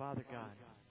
Father God,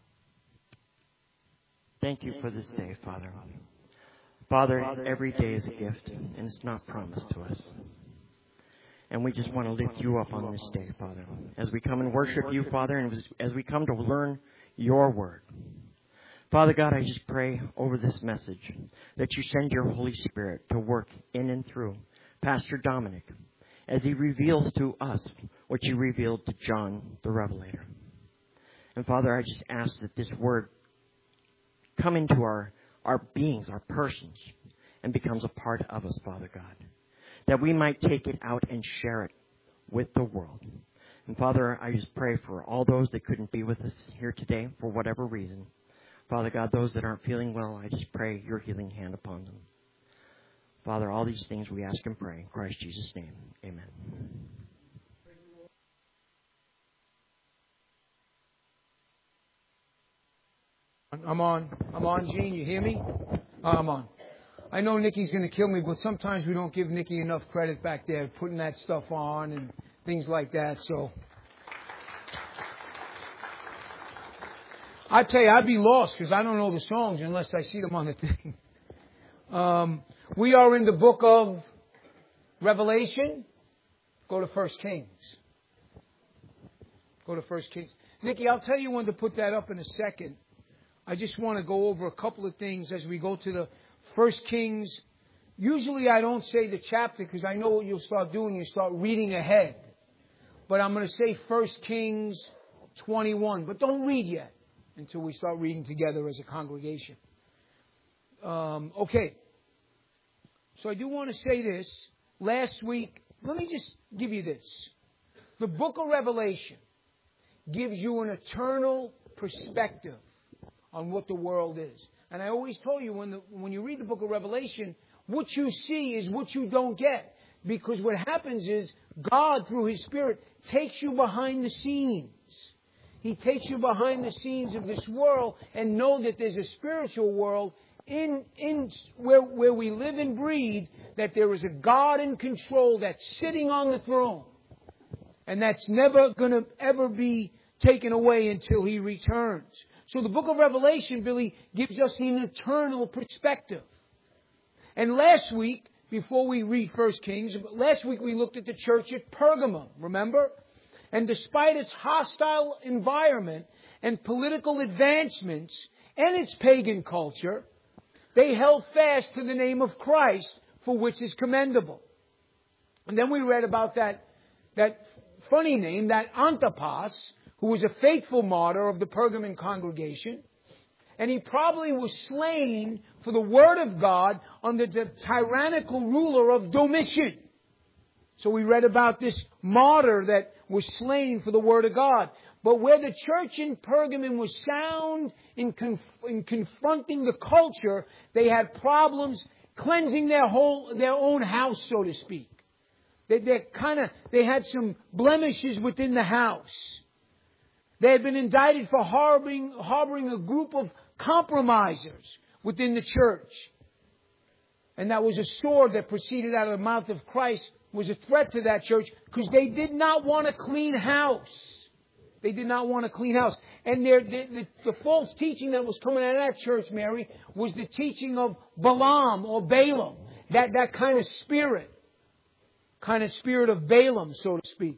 thank you for this day, Father. Father, every day is a gift, and it's not promised to us. And we just want to lift you up on this day, Father, as we come and worship you, Father, and as we come to learn your word. Father God, I just pray over this message that you send your Holy Spirit to work in and through Pastor Dominic as he reveals to us what you revealed to John the Revelator. And Father, I just ask that this word come into our beings, our persons, and becomes a part of us, Father God, that we might take it out and share it with the world. And Father, I just pray for all those that couldn't be with us here today for whatever reason. Father God, those that aren't feeling well, I just pray your healing hand upon them. Father, all these things we ask and pray in Christ Jesus' name. Amen. I'm on, Gene. You hear me? I'm on. I know Nikki's going to kill me, but sometimes we don't give Nikki enough credit back there, putting that stuff on and things like that. So I tell you, I'd be lost because I don't know the songs unless I see them on the thing. We are in the book of Revelation. Go to 1 Kings. Go to 1 Kings. Nikki, I'll tell you when to put that up in a second. I just want to go over a couple of things as we go to the 1 Kings. Usually I don't say the chapter because I know what you'll start doing. You start reading ahead. But I'm going to say 1 Kings 21. But don't read yet until we start reading together as a congregation. Okay. So I do want to say this. Last week, let me just give you this. The book of Revelation gives you an eternal perspective on what the world is. And I always told you, when you read the book of Revelation, what you see is what you don't get. Because what happens is God, through His Spirit, takes you behind the scenes. He takes you behind the scenes of this world and know that there's a spiritual world in where we live and breathe, that there is a God in control that's sitting on the throne. And that's never going to ever be taken away until He returns. So the book of Revelation, Billy, gives us an eternal perspective. And last week, before we read 1 Kings, last week we looked at the church at Pergamum, remember? And despite its hostile environment and political advancements and its pagan culture, they held fast to the name of Christ, for which is commendable. And then we read about that funny name, that Antipas, who was a faithful martyr of the Pergamon congregation. And he probably was slain for the word of God under the tyrannical ruler of Domitian. So we read about this martyr that was slain for the word of God. But where the church in Pergamon was sound in confronting the culture, they had problems cleansing their own house, so to speak. They had some blemishes within the house. They had been indicted for harboring a group of compromisers within the church. And that was a sword that proceeded out of the mouth of Christ, was a threat to that church because they did not want a clean house. They did not want a clean house. And the false teaching that was coming out of that church, Mary, was the teaching of Balaam or Balaam. That kind of spirit. Kind of spirit of Balaam, so to speak.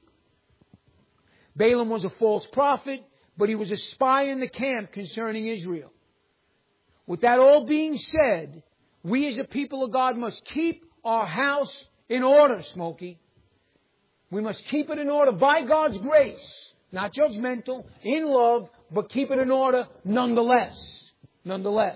Balaam was a false prophet, but he was a spy in the camp concerning Israel. With that all being said, we as a people of God must keep our house in order, Smokey. We must keep it in order by God's grace. Not judgmental, in love, but keep it in order nonetheless. Nonetheless.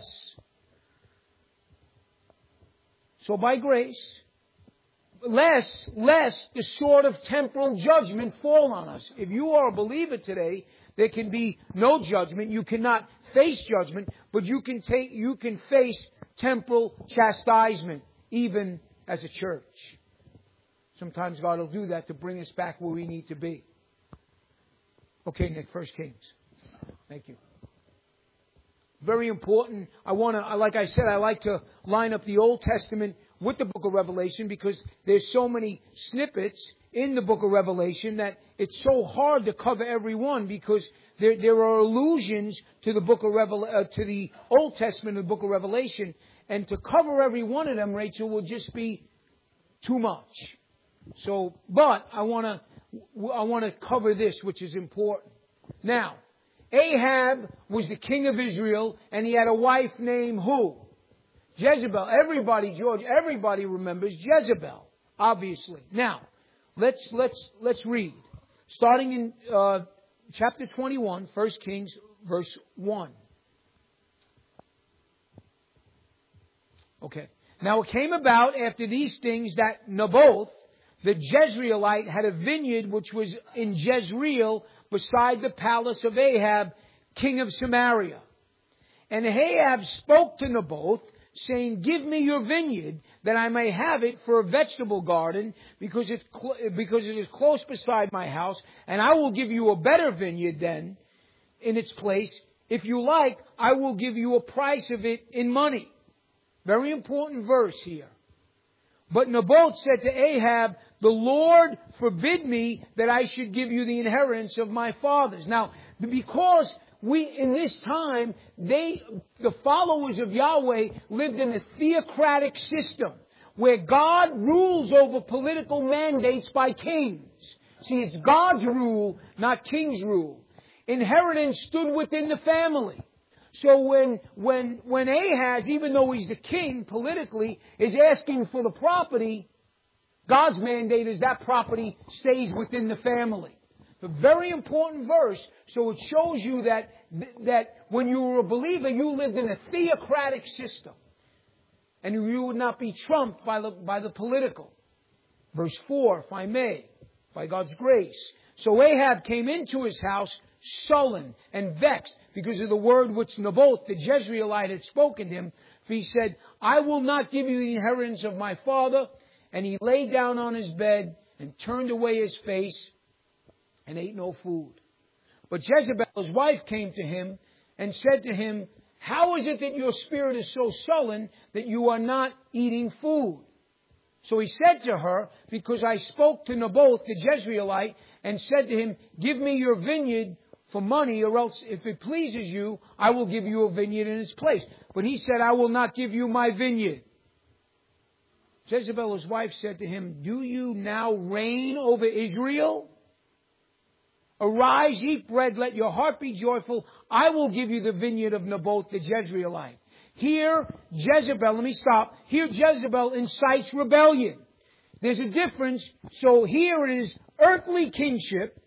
So by grace, lest the sword of temporal judgment fall on us. If you are a believer today, there can be no judgment. You cannot face judgment, but you can face temporal chastisement, even as a church. Sometimes God will do that to bring us back where we need to be. Okay, Nick, 1 Kings. Thank you. Very important. Like I said, I like to line up the Old Testament with the book of Revelation because there's so many snippets in the book of Revelation that it's so hard to cover every one because there are allusions to the book of to the Old Testament and the book of Revelation, and to cover every one of them, Rachel, will just be too much. So, but I want to cover this, which is important. Now, Ahab was the king of Israel, and he had a wife named who? Jezebel. Everybody, George, everybody remembers Jezebel, obviously. Now, let's read. Starting in chapter 21, 1 Kings, verse 1. Okay. Now it came about after these things that Naboth, the Jezreelite, had a vineyard which was in Jezreel beside the palace of Ahab, king of Samaria. And Ahab spoke to Naboth, saying, "Give me your vineyard, that I may have it for a vegetable garden, because it is close beside my house, and I will give you a better vineyard then in its place. If you like, I will give you a price of it in money." Very important verse here. But Naboth said to Ahab, "The Lord forbid me that I should give you the inheritance of my fathers." Now, because in this time, the followers of Yahweh lived in a theocratic system where God rules over political mandates by kings. See, it's God's rule, not king's rule. Inheritance stood within the family. So when Ahaz, even though he's the king politically, is asking for the property, God's mandate is that property stays within the family. A very important verse, so it shows you that when you were a believer, you lived in a theocratic system. And you would not be trumped by the political. Verse 4, if I may, by God's grace. So Ahab came into his house sullen and vexed because of the word which Naboth, the Jezreelite, had spoken to him. For he said, "I will not give you the inheritance of my father." And he lay down on his bed and turned away his face and ate no food. But Jezebel, his wife, came to him and said to him, "How is it that your spirit is so sullen that you are not eating food?" So he said to her, "Because I spoke to Naboth, the Jezreelite, and said to him, 'Give me your vineyard for money, or else if it pleases you, I will give you a vineyard in its place.' But he said, 'I will not give you my vineyard.' Jezebel, his wife, said to him, 'Do you now reign over Israel? Arise, eat bread, let your heart be joyful. I will give you the vineyard of Naboth the Jezreelite.'" Here, Jezebel, let me stop. Here, Jezebel incites rebellion. There's a difference. So here it is earthly kingship.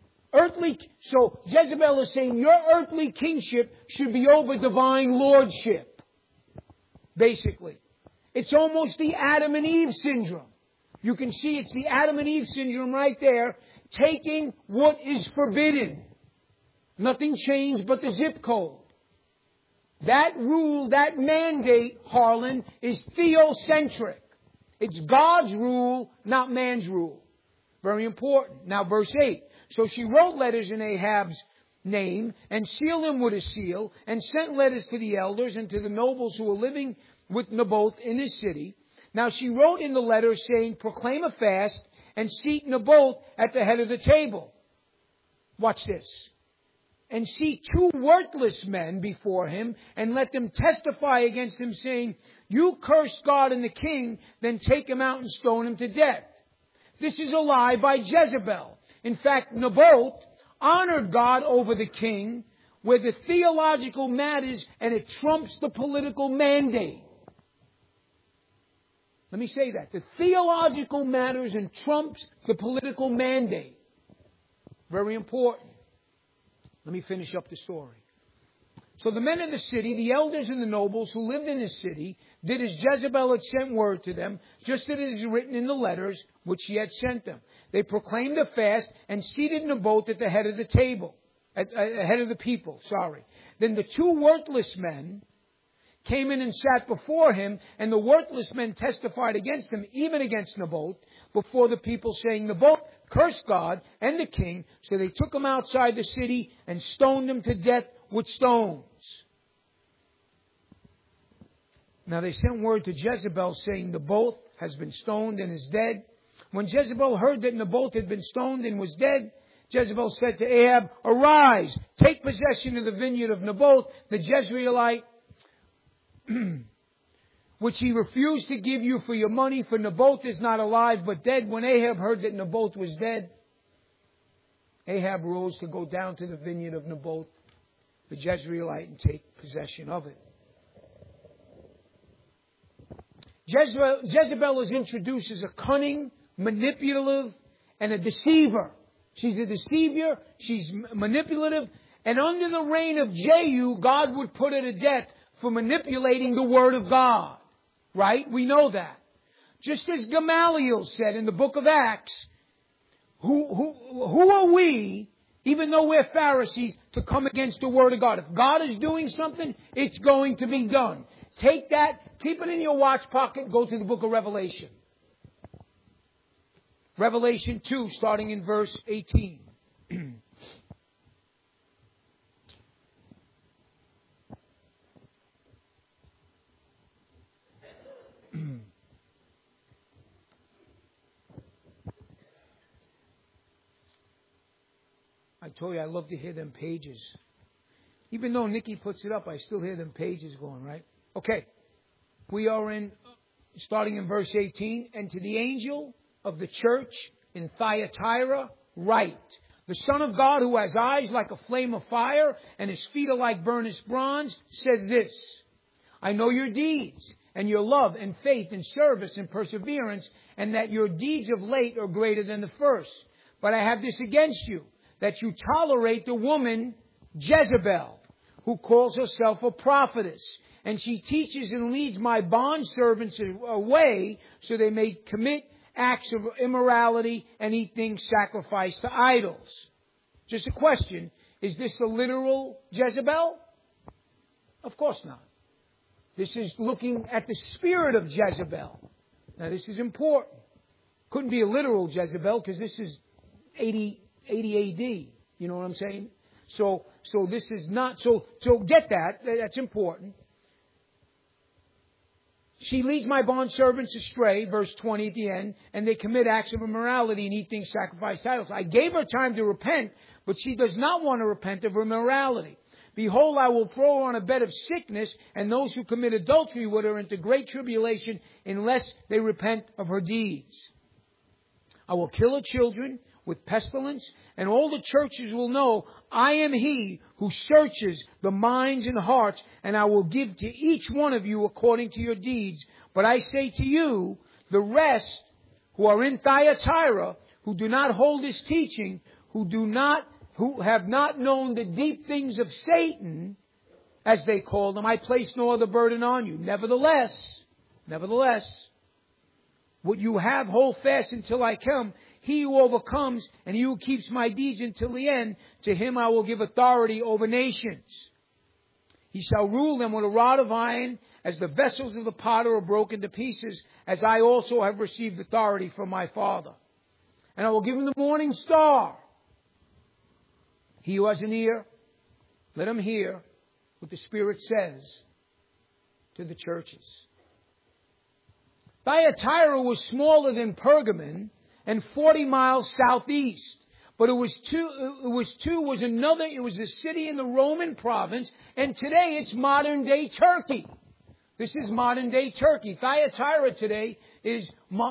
So Jezebel is saying your earthly kingship should be over divine lordship. Basically. It's almost the Adam and Eve syndrome. You can see it's the Adam and Eve syndrome right there. Taking what is forbidden. Nothing changed but the zip code. That rule, that mandate, Harlan, is theocentric. It's God's rule, not man's rule. Very important. Now, verse 8. So she wrote letters in Ahab's name and sealed them with a seal and sent letters to the elders and to the nobles who were living with Naboth in his city. Now she wrote in the letter saying, "Proclaim a fast and seat Naboth at the head of the table." Watch this. "And seat 2 worthless men before him and let them testify against him, saying, 'You cursed God and the king, then take him out and stone him to death.'" This is a lie by Jezebel. In fact, Naboth honored God over the king where the theological matters and it trumps the political mandate. Let me say that. The theological matters and trumps the political mandate. Very important. Let me finish up the story. So the men of the city, the elders and the nobles who lived in the city, did as Jezebel had sent word to them, just as it is written in the letters which she had sent them. They proclaimed a fast and seated Naboth at the head of the table, at the head of the people, Then the 2 worthless men came in and sat before him, and the worthless men testified against him, even against Naboth, before the people, saying, "Naboth cursed God and the king." So they took him outside the city and stoned him to death with stones. Now they sent word to Jezebel, saying, "Naboth has been stoned and is dead." When Jezebel heard that Naboth had been stoned and was dead, Jezebel said to Ahab, "Arise, take possession of the vineyard of Naboth, the Jezreelite, which he refused to give you for your money, for Naboth is not alive but dead." When Ahab heard that Naboth was dead, Ahab rose to go down to the vineyard of Naboth, the Jezreelite, and take possession of it. Jezebel is introduced as a cunning, manipulative, and a deceiver. She's a deceiver, she's manipulative, and under the reign of Jehu, God would put her to death for manipulating the Word of God. Right? We know that. Just as Gamaliel said in the book of Acts, who are we, even though we're Pharisees, to come against the Word of God? If God is doing something, it's going to be done. Take that, keep it in your watch pocket, go to the book of Revelation. Revelation 2, starting in verse 18. I told you I love to hear them pages. Even though Nikki puts it up, I still hear them pages going, right? Okay. We are starting in verse 18. "And to the angel of the church in Thyatira write, the Son of God, who has eyes like a flame of fire and his feet are like burnished bronze, says this: I know your deeds and your love and faith and service and perseverance, and that your deeds of late are greater than the first. But I have this against you, that you tolerate the woman Jezebel, who calls herself a prophetess. And she teaches and leads my bondservants away so they may commit acts of immorality and eat things sacrificed to idols." Just a question. Is this a literal Jezebel? Of course not. This is looking at the spirit of Jezebel. Now this is important. Couldn't be a literal Jezebel because this is 80 AD. You know what I'm saying? So this is not, so get that. That's important. She leads my bondservants astray, verse 20 at the end, and they commit acts of immorality and eat things sacrificed to idols. I gave her time to repent, but she does not want to repent of her immorality. Behold, I will throw her on a bed of sickness, and those who commit adultery with her into great tribulation, unless they repent of her deeds. I will kill her children with pestilence, and all the churches will know I am He who searches the minds and hearts, and I will give to each one of you according to your deeds. But I say to you, the rest who are in Thyatira, who do not hold this teaching, who have not known the deep things of Satan, as they call them, I place no other burden on you. Nevertheless, what you have, hold fast until I come. He who overcomes and he who keeps my deeds until the end, to him I will give authority over nations. He shall rule them with a rod of iron, as the vessels of the potter are broken to pieces, as I also have received authority from my Father. And I will give him the morning star. He who has an ear, let him hear what the Spirit says to the churches. Thyatira was smaller than Pergamon and 40 miles southeast. But it was a city in the Roman province, and today it's modern day Turkey. This is modern day Turkey. Thyatira today is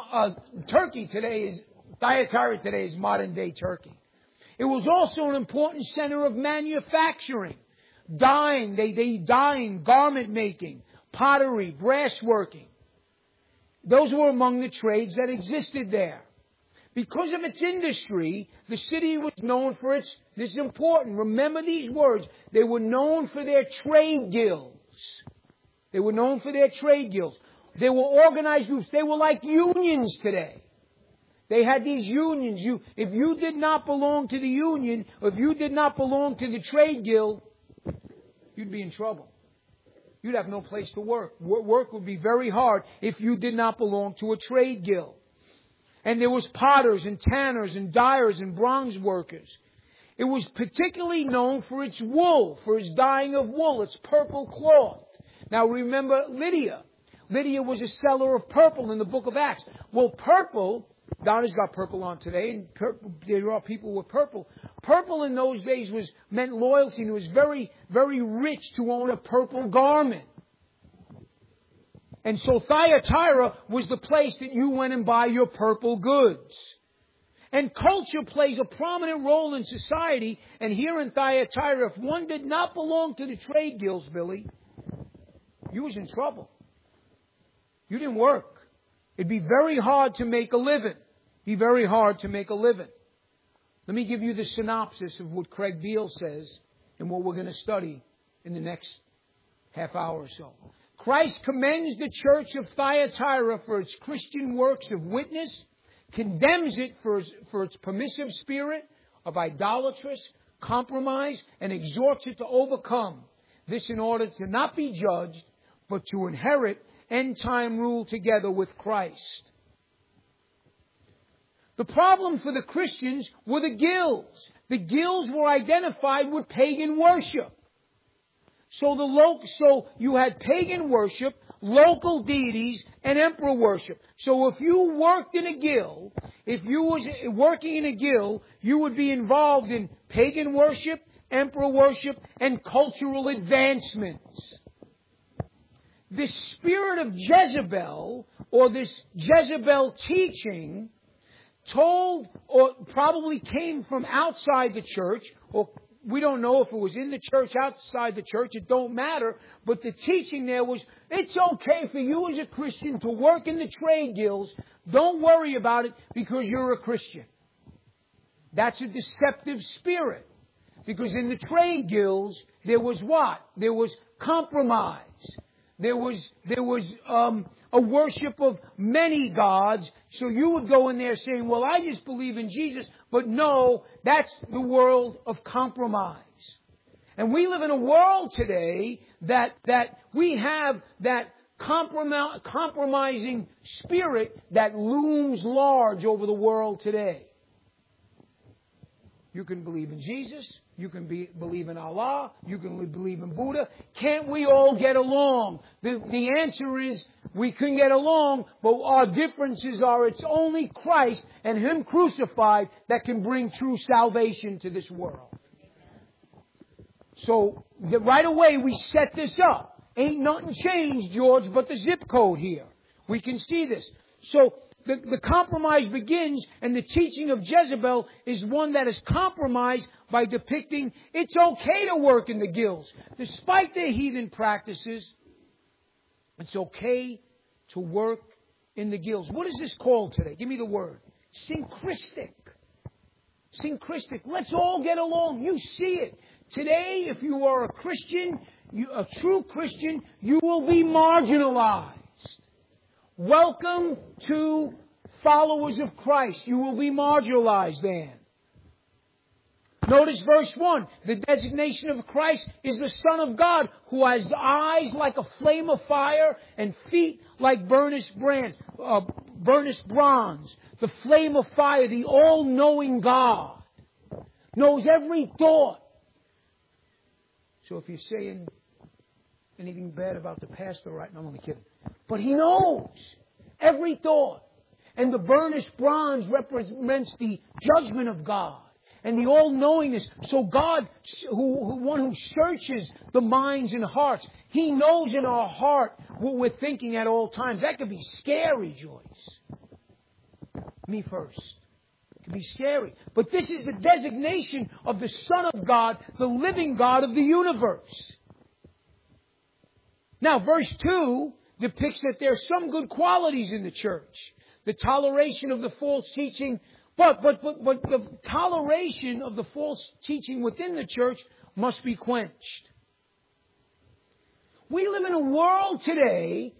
modern day Turkey. It was also an important center of manufacturing. Dyeing, garment making, pottery, brass working. Those were among the trades that existed there. Because of its industry, the city was known for this is important, remember these words, they were known for their trade guilds. They were organized groups. They were like unions today. They had these unions. If you did not belong to the union, or if you did not belong to the trade guild, you'd be in trouble. You'd have no place to work. Work would be very hard if you did not belong to a trade guild. And there was potters and tanners and dyers and bronze workers. It was particularly known for its wool, for its dyeing of wool, its purple cloth. Now remember Lydia. Lydia was a seller of purple in the book of Acts. Well, purple Donna's got purple on today, and there are people with purple. Purple in those days meant loyalty, and it was very, very rich to own a purple garment. And so Thyatira was the place that you went and buy your purple goods. And culture plays a prominent role in society, and here in Thyatira, if one did not belong to the trade guilds, Billy, you was in trouble. You didn't work. It'd be very hard to make a living. Be very hard to make a living. Let me give you the synopsis of what Craig Beal says and what we're going to study in the next half hour or so. Christ commends the church of Thyatira for its Christian works of witness, condemns it for its permissive spirit of idolatrous compromise, and exhorts it to overcome this in order to not be judged, but to inherit end-time rule together with Christ. The problem for the Christians were the guilds. The guilds were identified with pagan worship. So you had pagan worship, local deities, and emperor worship. So if you worked in a guild, if you was working in a guild, you would be involved in pagan worship, emperor worship, and cultural advancements. The spirit of Jezebel, or this Jezebel teaching, told or probably came from outside the church, or we don't know if it was in the church, outside the church, it don't matter, but the teaching there was, it's okay for you as a Christian to work in the trade guilds, don't worry about it because you're a Christian. That's a deceptive spirit. Because in the trade guilds, there was what? There was compromise. There was a worship of many gods. So you would go in there saying, well, I just believe in Jesus. But no, that's the world of compromise. And we live in a world today that we have that compromising spirit that looms large over the world today. You can believe in Jesus. You can believe in Allah. You can believe in Buddha. Can't we all get along? The answer is we can get along, but our differences are it's only Christ and Him crucified that can bring true salvation to this world. So right away we set this up. Ain't nothing changed, George, but the zip code here. We can see this. So the compromise begins, and the teaching of Jezebel is one that is compromised by depicting it's okay to work in the guilds. Despite their heathen practices, it's okay to work in the guilds. What is this called today? Give me the word. Syncretic. Syncretic. Let's all get along. You see it. Today, if you are a Christian, a true Christian, you will be marginalized. Welcome to followers of Christ. You will be marginalized then. Notice verse 1. The designation of Christ is the Son of God, who has eyes like a flame of fire and feet like burnished bronze. The flame of fire, the all-knowing God, knows every thought. So if you're saying anything bad about the pastor, right? No, I'm only kidding. But He knows every thought. And the burnished bronze represents the judgment of God and the all-knowingness. So God, one who searches the minds and hearts, He knows in our heart what we're thinking at all times. That could be scary, Joyce. Me first. It could be scary. But this is the designation of the Son of God, the living God of the universe. Now, verse 2 depicts that there are some good qualities in the church. The toleration of the false teaching, but the toleration of the false teaching within the church must be quenched. We live in a world today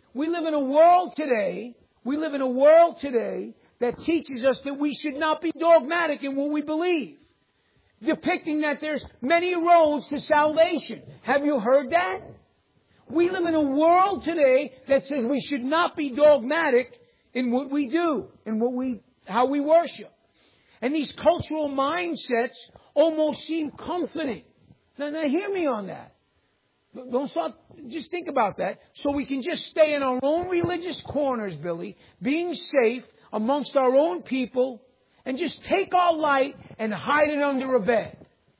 that teaches us that we should not be dogmatic in what we believe, depicting that there's many roads to salvation. Have you heard that? We live in a world today that says we should not be dogmatic in what we do, in how we worship. And these cultural mindsets almost seem comforting. Now hear me on that. Don't start, just think about that. So we can just stay in our own religious corners, Billy, being safe amongst our own people and just take our light and hide it under a bed.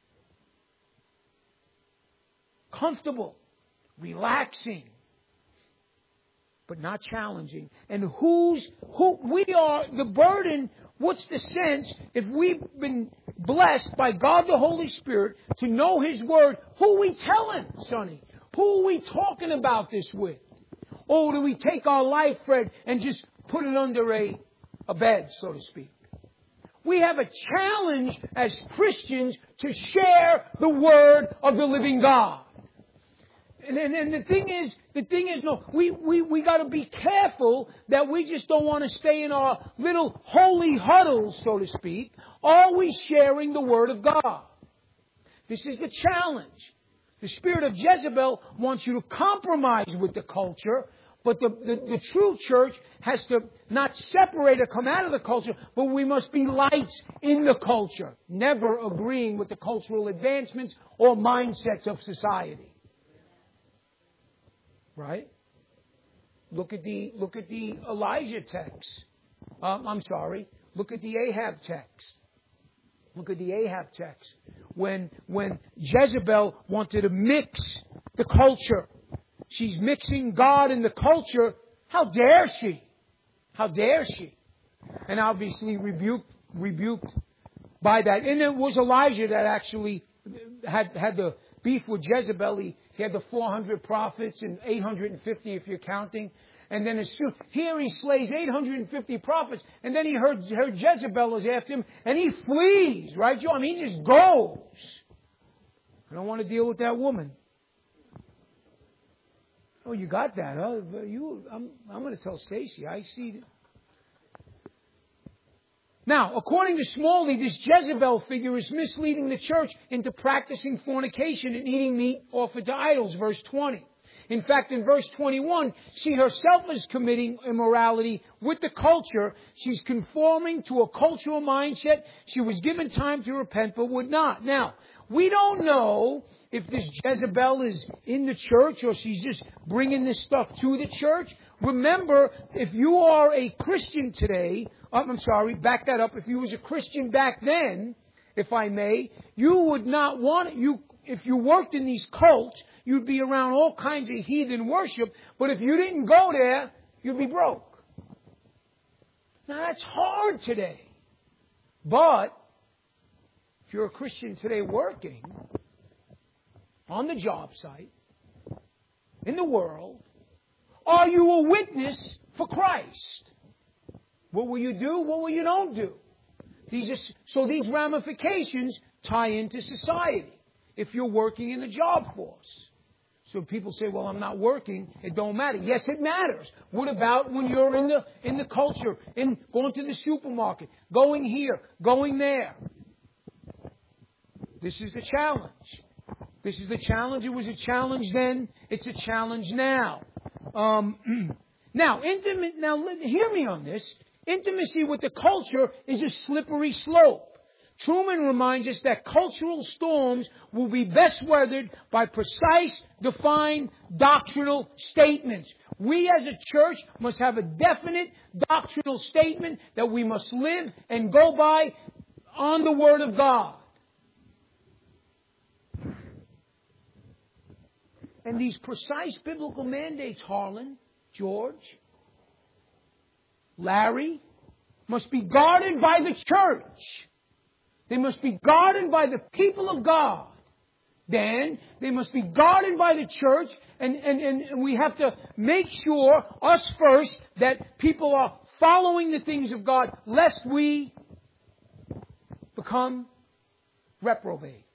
Comfortable, relaxing, but not challenging. And who we are, the burden, what's the sense if we've been blessed by God the Holy Spirit to know His Word, who are we telling, Sonny? Who are we talking about this with? Or do we take our life, Fred, and just put it under a bed, so to speak? We have a challenge as Christians to share the Word of the living God. And the thing is, no, we got to be careful that we just don't want to stay in our little holy huddles, so to speak, always sharing the Word of God. This is the challenge. The spirit of Jezebel wants you to compromise with the culture, but the true church has to not separate or come out of the culture, but we must be lights in the culture, never agreeing with the cultural advancements or mindsets of society. Right? Look at the Elijah text. Look at the Ahab text. Look at the Ahab text. When Jezebel wanted to mix the culture, she's mixing God and the culture. How dare she? How dare she? And obviously rebuked by that. And it was Elijah that actually had the beef with Jezebel. He had the 400 prophets and 850 if you're counting. And then here he slays 850 prophets. And then he heard Jezebel was after him. And he flees, right, Joe? I mean, he just goes. I don't want to deal with that woman. Oh, you got that, huh? I'm going to tell Stacy. I see. Now, according to Smalley, this Jezebel figure is misleading the church into practicing fornication and eating meat offered to idols, verse 20. In fact, in verse 21, she herself is committing immorality with the culture. She's conforming to a cultural mindset. She was given time to repent, but would not. Now, we don't know if this Jezebel is in the church or she's just bringing this stuff to the church. Remember, if you are a Christian today, back that up. If you was a Christian back then, if I may, you would not want if you worked in these cults, you'd be around all kinds of heathen worship. But if you didn't go there, you'd be broke. Now that's hard today. But if you're a Christian today working on the job site, in the world, are you a witness for Christ? What will you do? What will you don't do? These ramifications tie into society if you're working in the job force. So people say, well, I'm not working. It don't matter. Yes, it matters. What about when you're in the culture, in going to the supermarket, going here, going there? This is the challenge. This is the challenge. It was a challenge then. It's a challenge now. Now, hear me on this. Intimacy with the culture is a slippery slope. Truman reminds us that cultural storms will be best weathered by precise, defined doctrinal statements. We as a church must have a definite doctrinal statement that we must live and go by on the Word of God. And these precise biblical mandates, Harlan, George, Larry, must be guarded by the church. They must be guarded by the people of God. Then they must be guarded by the church, and we have to make sure, us first, that people are following the things of God, lest we become reprobate.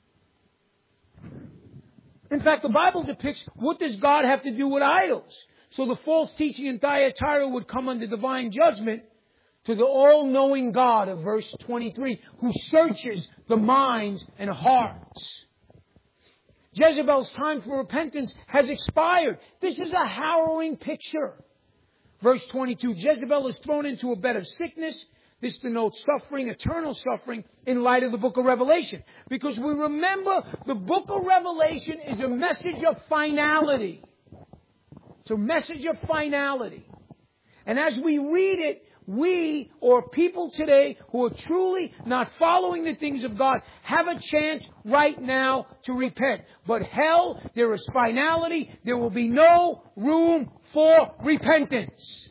In fact, the Bible depicts what does God have to do with idols. So the false teaching in Thyatira would come under divine judgment to the all-knowing God of verse 23, who searches the minds and hearts. Jezebel's time for repentance has expired. This is a harrowing picture. Verse 22, Jezebel is thrown into a bed of sickness. This denotes suffering, eternal suffering, in light of the book of Revelation. Because we remember the book of Revelation is a message of finality. It's a message of finality. And as we read it, we or people today who are truly not following the things of God have a chance right now to repent. But hell, there is finality. There will be no room for repentance.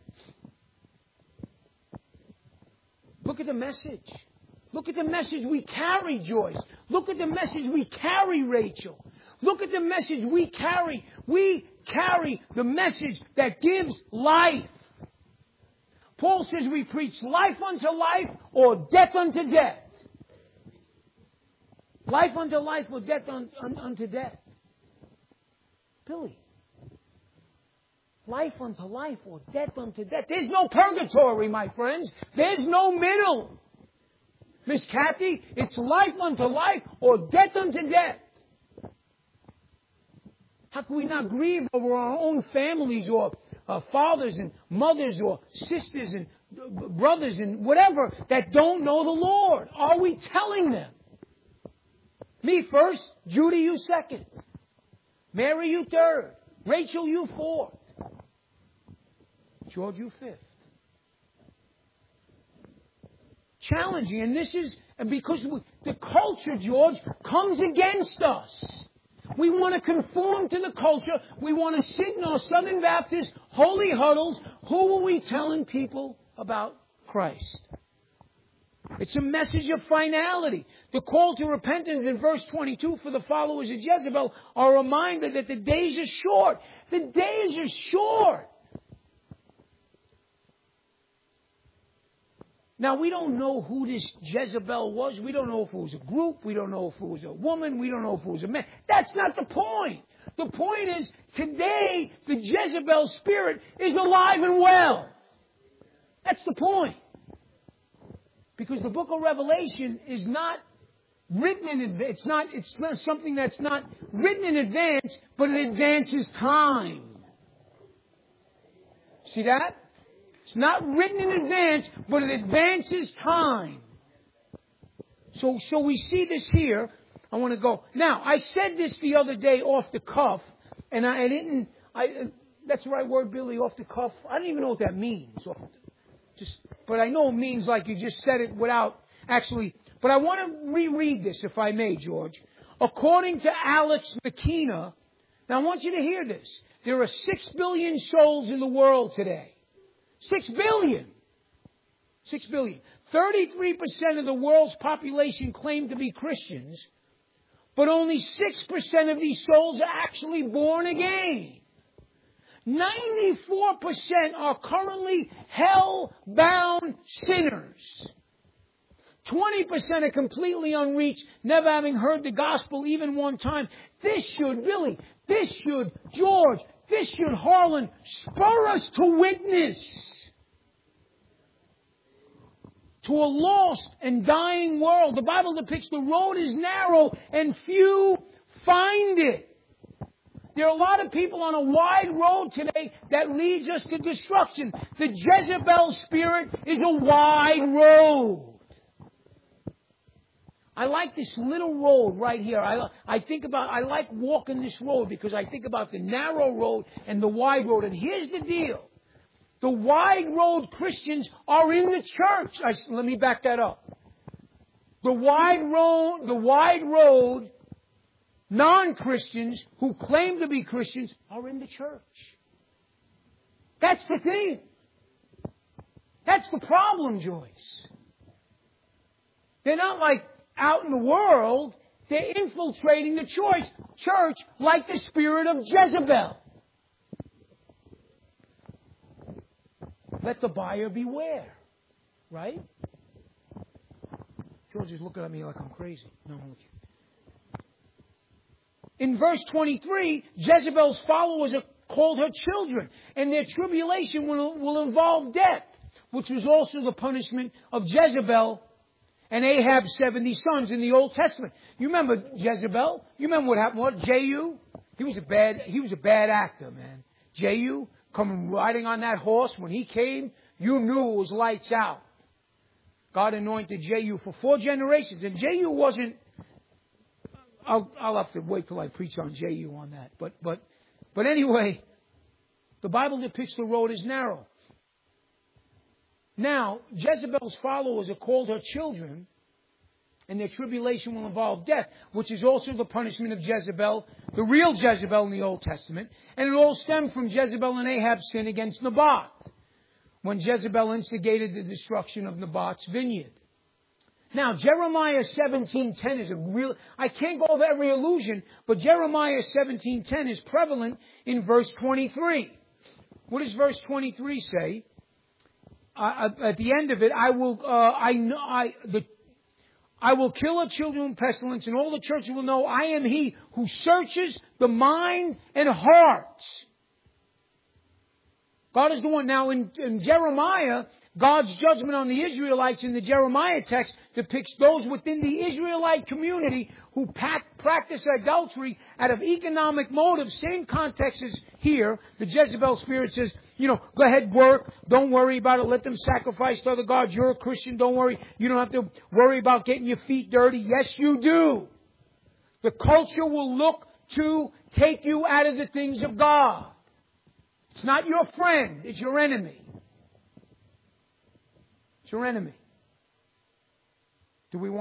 Look at the message. Look at the message we carry, Joyce. Look at the message we carry, Rachel. Look at the message we carry. We carry the message that gives life. Paul says we preach life unto life or death unto death. Life unto life or death unto death. Billy. Life unto life or death unto death. There's no purgatory, my friends. There's no middle. Miss Kathy, it's life unto life or death unto death. How can we not grieve over our own families or fathers and mothers or sisters and brothers and whatever that don't know the Lord? Are we telling them? Me first, Judy, you second. Mary, you third. Rachel, you fourth. George, you fifth. Challenging, and this is because the culture, George, comes against us. We want to conform to the culture. We want to sit in our Southern Baptist holy huddles. Who are we telling people about Christ? It's a message of finality. The call to repentance in verse 22 for the followers of Jezebel are a reminder that the days are short. The days are short. Now, we don't know who this Jezebel was. We don't know if it was a group. We don't know if it was a woman. We don't know if it was a man. That's not the point. The point is, today, the Jezebel spirit is alive and well. That's the point. Because the book of Revelation is not written in advance. It's not something that's not written in advance, but it advances time. See that? It's not written in advance, but it advances time. So we see this here. I want to go. Now, I said this the other day off the cuff, and that's the right word, Billy, off the cuff. I don't even know what that means. But I know it means like you just said it without actually. But I want to reread this, if I may, George. According to Alex McKenna, now I want you to hear this. There are 6 billion souls in the world today. 6 billion. 6 billion. 33% of the world's population claim to be Christians, but only 6% of these souls are actually born again. 94% are currently hell-bound sinners. 20% are completely unreached, never having heard the gospel even one time. This should, Billy, this should, George, this should, Harlan, spur us to witness to a lost and dying world. The Bible depicts the road is narrow and few find it. There are a lot of people on a wide road today that leads us to destruction. The Jezebel spirit is a wide road. I like this little road right here. I like walking this road because I think about the narrow road and the wide road. And here's the deal. The wide road Christians are in the church. Let me back that up. The wide road non-Christians who claim to be Christians are in the church. That's the thing. That's the problem, Joyce. They're not like out in the world. They're infiltrating the church like the spirit of Jezebel. Let the buyer beware. Right? George is looking at me like I'm crazy. No, I'm looking. In verse 23, Jezebel's followers are called her children, and their tribulation will involve death, which was also the punishment of Jezebel and Ahab's 70 sons in the Old Testament. You remember Jezebel? You remember what happened? What? Jehu? He was a bad actor, man. Jehu coming riding on that horse. When he came, you knew it was lights out. God anointed Jehu for 4 generations, and Jehu wasn't. I'll have to wait till I preach on Jehu on that. But anyway, the Bible depicts the road as narrow. Now, Jezebel's followers are called her children, and their tribulation will involve death, which is also the punishment of Jezebel, the real Jezebel in the Old Testament. And it all stemmed from Jezebel and Ahab's sin against Naboth, when Jezebel instigated the destruction of Naboth's vineyard. Now, Jeremiah 17:10 is a real... I can't go over every allusion, but Jeremiah 17:10 is prevalent in verse 23. What does verse 23 say? At the end of it, I will kill her children with pestilence, and all the churches will know I am He who searches the mind and hearts. God is the one. Now, in Jeremiah, God's judgment on the Israelites in the Jeremiah text depicts those within the Israelite community who practice adultery out of economic motives. Same context as here. The Jezebel spirit says, go ahead, work. Don't worry about it. Let them sacrifice to other gods. You're a Christian. Don't worry. You don't have to worry about getting your feet dirty. Yes, you do. The culture will look to take you out of the things of God. It's not your friend. It's your enemy. It's your enemy. We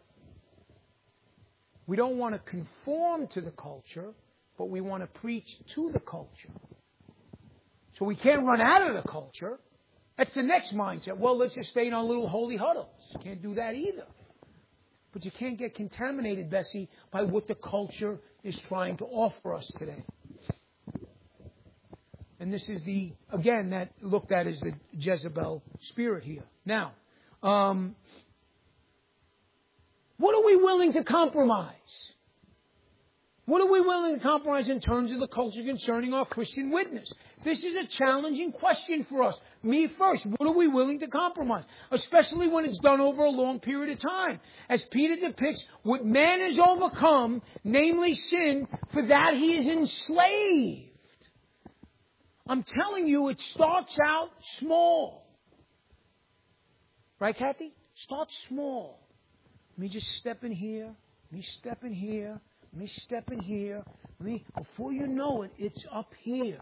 don't want to conform to the culture, but we want to preach to the culture. So we can't run out of the culture. That's the next mindset. Well, let's just stay in our little holy huddles. Can't do that either. But you can't get contaminated, Bessie, by what the culture is trying to offer us today. And this is that looked at as the Jezebel spirit here. Now, what are we willing to compromise? What are we willing to compromise in terms of the culture concerning our Christian witness? This is a challenging question for us. Me first. What are we willing to compromise? Especially when it's done over a long period of time. As Peter depicts, what man has overcome, namely sin, for that he is enslaved. I'm telling you, it starts out small. Right, Kathy? Start small. Let me just step in here. Let me step in here. Let me step in here. Before you know it, it's up here.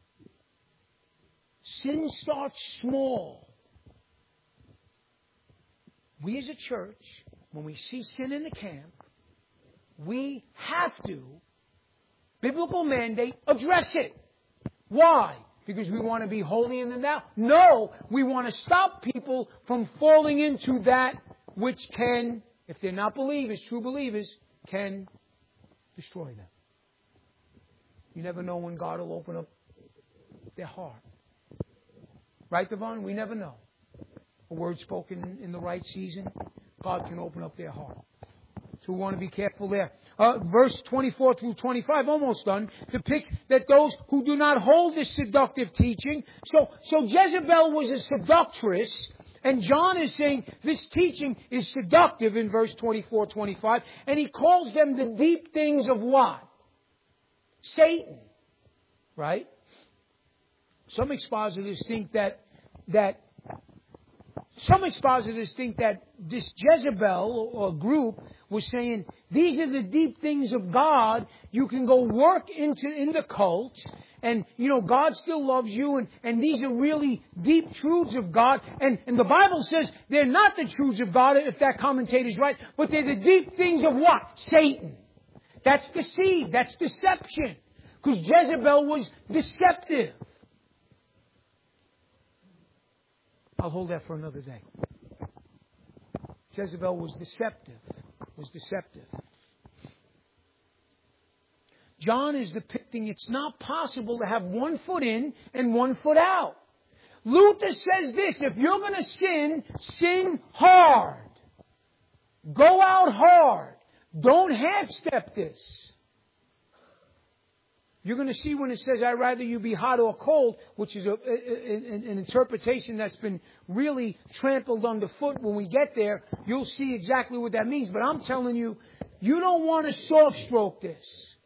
Sin starts small. We as a church, when we see sin in the camp, we have to, biblical mandate, address it. Why? Because we want to be holier than thou? No, we want to stop people from falling into that which can, if they're not believers, true believers, can destroy them. You never know when God will open up their heart. Right, Devon? We never know. A word spoken in the right season, God can open up their heart. So we want to be careful there. Verse 24 through 25, almost done, depicts that those who do not hold this seductive teaching. So Jezebel was a seductress, and John is saying this teaching is seductive in verse 24, 25, and he calls them the deep things of what? Satan. Right? Some expositors think that this Jezebel or group was saying, these are the deep things of God. You can go work in the cult, and God still loves you, and these are really deep truths of God. And the Bible says they're not the truths of God, if that commentator's right, but they're the deep things of what? Satan. That's deceit. That's deception. Because Jezebel was deceptive. I'll hold that for another day. Jezebel was deceptive. John is depicting it's not possible to have one foot in and one foot out. Luther says this: if you're going to sin hard. Go out hard. Don't half-step this. You're going to see when it says, I'd rather you be hot or cold, which is an interpretation that's been really trampled underfoot. When we get there, you'll see exactly what that means. But I'm telling you, you don't want to soft stroke this.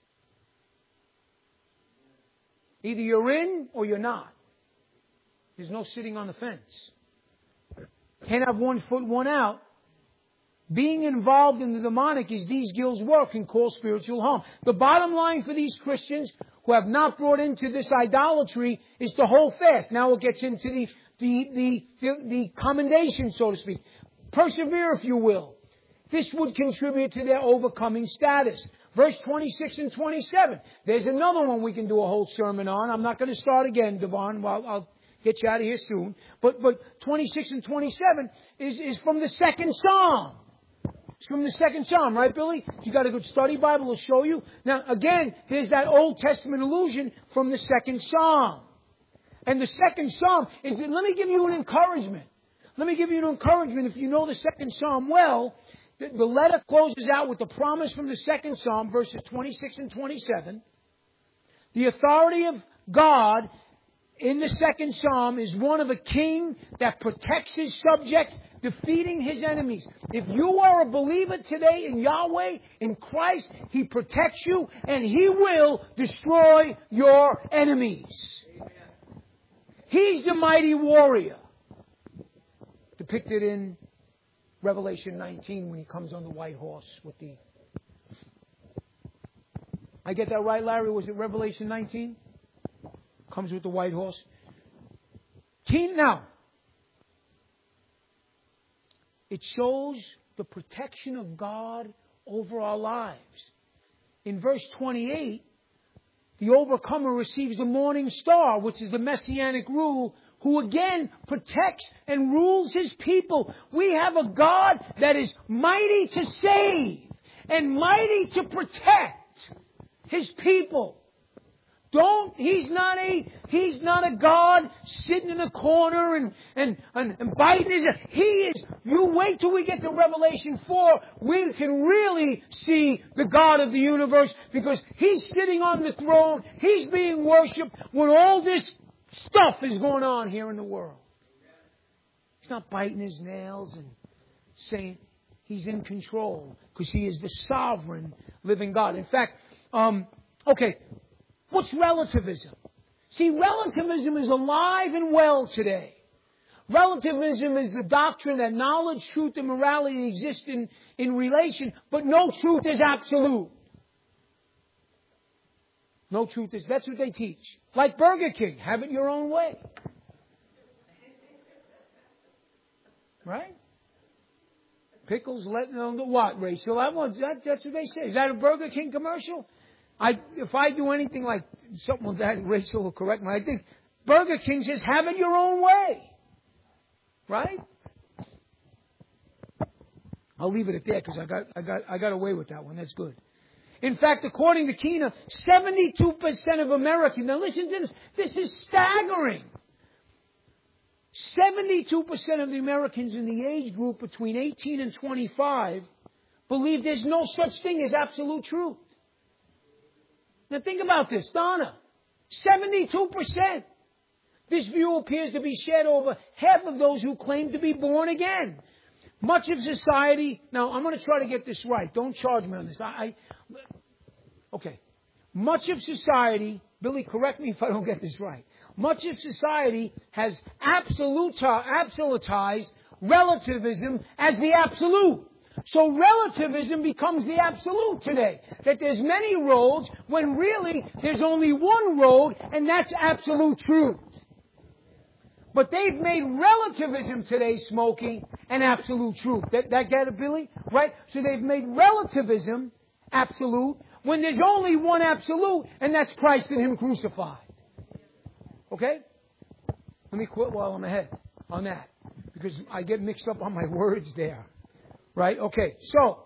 Either you're in or you're not. There's no sitting on the fence. Can't have one foot, one out. Being involved in the demonic, as these guilds work, can cause spiritual harm. The bottom line for these Christians who have not brought into this idolatry is to hold fast. Now it gets into the commendation, so to speak. Persevere, if you will. This would contribute to their overcoming status. Verse 26 and 27. There's another one we can do a whole sermon on. I'm not going to start again, Devon. Well, I'll get you out of here soon. But 26 and 27 is from the second Psalm. It's from the second Psalm, right, Billy? You got a good study Bible to show you. Now, again, there's that Old Testament allusion from the second Psalm. And the second Psalm is, let me give you an encouragement. Let me give you an encouragement. If you know the second Psalm well, the letter closes out with the promise from the second Psalm, verses 26 and 27. The authority of God in the second Psalm is one of a king that protects his subjects, defeating his enemies. If you are a believer today in Yahweh, in Christ, He protects you and He will destroy your enemies. Amen. He's the mighty warrior, depicted in Revelation 19 when He comes on the white horse with the... I get that right, Larry? Was it Revelation 19? Comes with the white horse. Now, it shows the protection of God over our lives. In verse 28, the overcomer receives the morning star, which is the messianic rule, who again protects and rules His people. We have a God that is mighty to save and mighty to protect His people. He's not a God sitting in a corner and biting his... He is... You wait till we get to Revelation 4, we can really see the God of the universe, because He's sitting on the throne, He's being worshipped when all this stuff is going on here in the world. He's not biting his nails and saying He's in control, because He is the sovereign living God. In fact, what's relativism? See, relativism is alive and well today. Relativism is the doctrine that knowledge, truth, and morality exist in relation, but no truth is absolute. No truth is... That's what they teach. Like Burger King, have it your own way. Right? Pickles, let know what, Rachel? That's what they say. Is that a Burger King commercial? If I do anything like something like that, Rachel will correct me. I think Burger King says, have it your own way. Right? I'll leave it at that because I got away with that one. That's good. In fact, according to Kina, 72% of Americans, now listen to this, this is staggering. 72% of the Americans in the age group between 18 and 25 believe there's no such thing as absolute truth. Now think about this, Donna. 72%. This view appears to be shared over half of those who claim to be born again. Much of society... Now, I'm going to try to get this right. Don't charge me on this. Okay. Much of society... Billy, correct me if I don't get this right. Much of society has absolutized relativism as the absolute. So relativism becomes the absolute today. That there's many roads when really there's only one road, and that's absolute truth. But they've made relativism today, Smokey, an absolute truth. That get it, Billy? Right? So they've made relativism absolute when there's only one absolute, and that's Christ and Him crucified. Okay? Let me quit while I'm ahead on that, because I get mixed up on my words there. Right? Okay. So,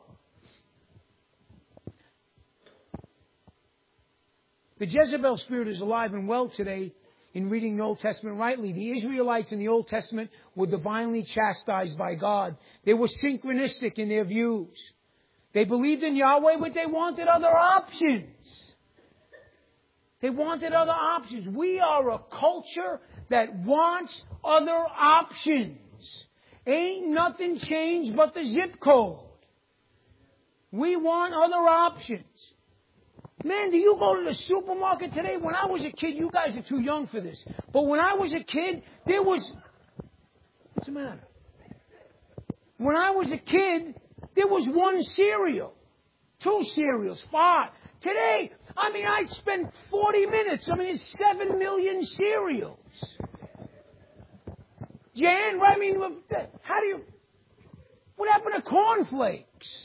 the Jezebel spirit is alive and well today in reading the Old Testament rightly. The Israelites in the Old Testament were divinely chastised by God. They were synchronistic in their views. They believed in Yahweh, but they wanted other options. They wanted other options. We are a culture that wants other options. Ain't nothing changed but the zip code. We want other options. Man, do you go to the supermarket today? When I was a kid, you guys are too young for this, but when I was a kid, there was... What's the matter? When I was a kid, there was one cereal, 2 cereals, 5. Today, I spend 40 minutes. It's 7 million cereals. Jan, right? I mean, what happened to cornflakes?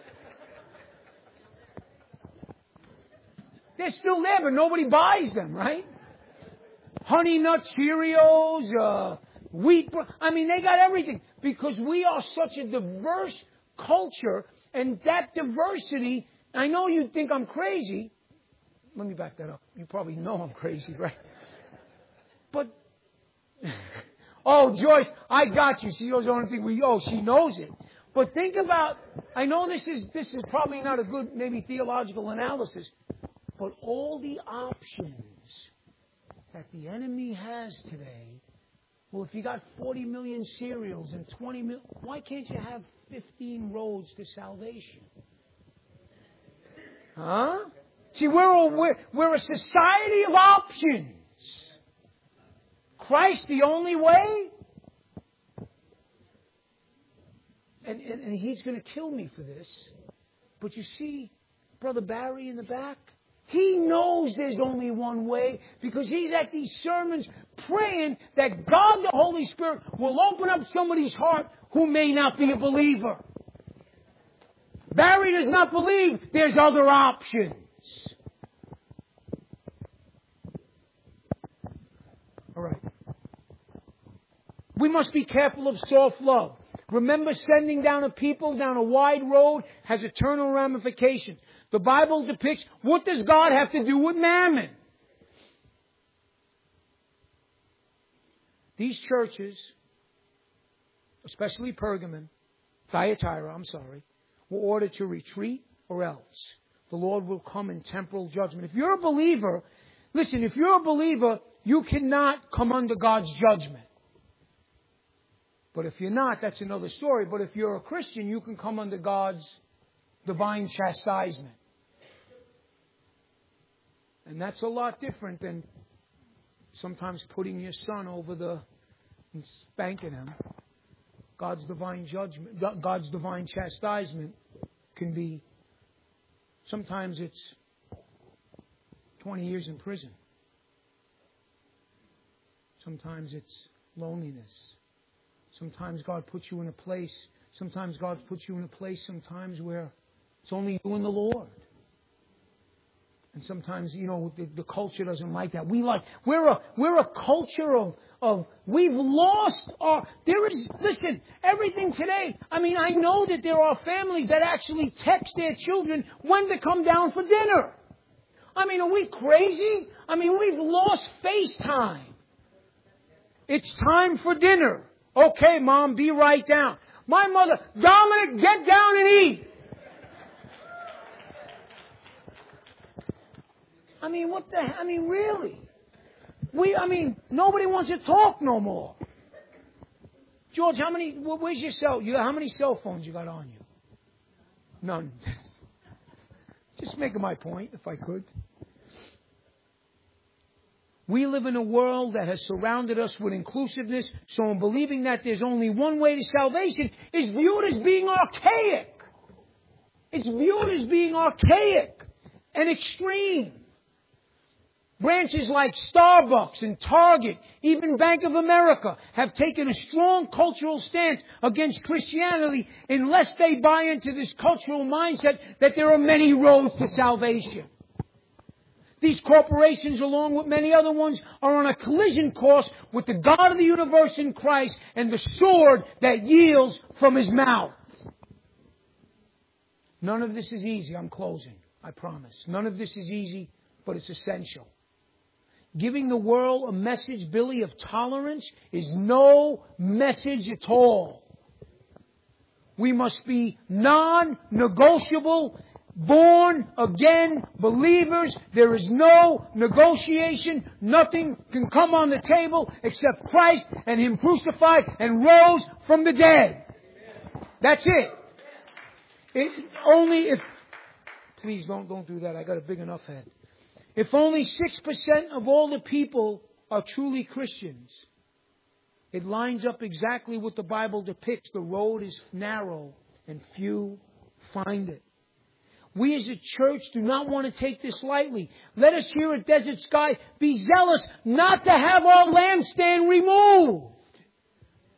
They're still there, but nobody buys them, right? Honey Nut Cheerios, wheat. I mean, they got everything because we are such a diverse culture, and that diversity. I know you think I'm crazy. Let me back that up. You probably know I'm crazy, right? But oh, Joyce, I got you. She knows the only thing she knows it. But think about. I know this is probably not a good maybe theological analysis, but all the options that the enemy has today. Well, if you got 40 million cereals and 20 million, why can't you have 15 roads to salvation? Huh? See, we're a society of options. Christ the only way? And he's going to kill me for this. But you see, Brother Barry in the back, he knows there's only one way because he's at these sermons praying that God the Holy Spirit will open up somebody's heart who may not be a believer. Barry does not believe there's other options. All right. We must be careful of soft love. Remember, sending down a people down a wide road has eternal ramifications. The Bible depicts, what does God have to do with mammon? These churches, especially Pergamon, Thyatira, were ordered to retreat or else the Lord will come in temporal judgment. If you're a believer, listen, if you're a believer, you cannot come under God's judgment. But if you're not, that's another story. But if you're a Christian, you can come under God's divine chastisement. And that's a lot different than sometimes putting your son over and spanking him. God's divine judgment, God's divine chastisement can be, sometimes it's 20 years in prison. Sometimes it's loneliness. Sometimes God puts you in a place, sometimes where it's only you and the Lord. And sometimes, the culture doesn't like that. We're a culture of we've lost listen, everything today. I mean, I know that there are families that actually text their children when to come down for dinner. I mean, are we crazy? I mean, we've lost FaceTime. It's time for dinner. Okay, Mom, be right down. My mother, Dominic, get down and eat. I mean, really? Nobody wants to talk no more. George, where's your how many cell phones you got on you? None. Just making my point, if I could. We live in a world that has surrounded us with inclusiveness, so in believing that there's only one way to salvation is viewed as being archaic. It's viewed as being archaic and extreme. Branches like Starbucks and Target, even Bank of America, have taken a strong cultural stance against Christianity unless they buy into this cultural mindset that there are many roads to salvation. These corporations, along with many other ones, are on a collision course with the God of the universe in Christ and the sword that yields from His mouth. None of this is easy. I'm closing. I promise. None of this is easy, but it's essential. Giving the world a message, Billy, of tolerance is no message at all. We must be non-negotiable, born again believers. There is no negotiation. Nothing can come on the table except Christ and Him crucified and rose from the dead. That's it. Please don't do that. I got a big enough head. If only 6% of all the people are truly Christians, it lines up exactly what the Bible depicts. The road is narrow and few find it. We as a church do not want to take this lightly. Let us here at Desert Sky be zealous not to have our lampstand removed.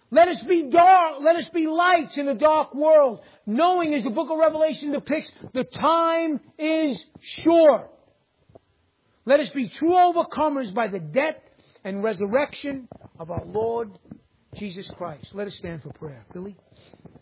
Let us be dark. Let us be lights in a dark world, knowing, as the book of Revelation depicts, the time is short. Let us be true overcomers by the death and resurrection of our Lord Jesus Christ. Let us stand for prayer. Billy?